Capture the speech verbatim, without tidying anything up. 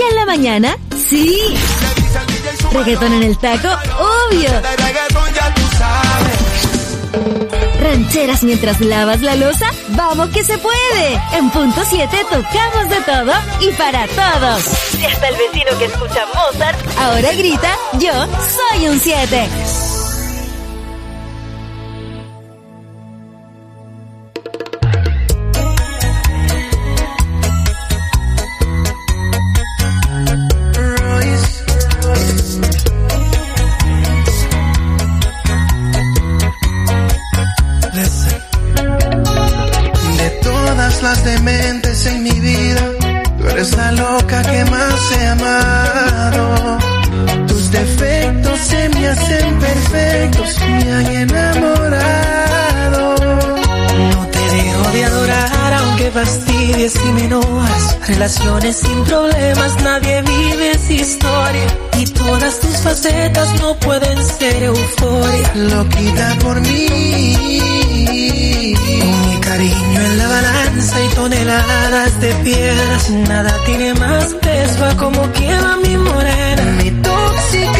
en la mañana? ¡Sí! ¿Reggaetón en el taco? ¡Obvio! ¿Rancheras mientras lavas la loza? ¡Vamos que se puede! En Punto siete tocamos de todo y para todos. Si hasta el vecino que escucha Mozart ahora grita, yo soy un siete. Las dementes en mi vida, tú eres la loca que más he amado. Tus defectos se me hacen perfectos, me han enamorado. No te dejo de adorar aunque fastidies y me enojas. Relaciones sin problemas, nadie vive esa historia. Y todas tus facetas no pueden ser euforia. Loquita por mí, con mi cariño en la balanza y toneladas de piedras. Nada tiene más peso a como quema mi morena. Mi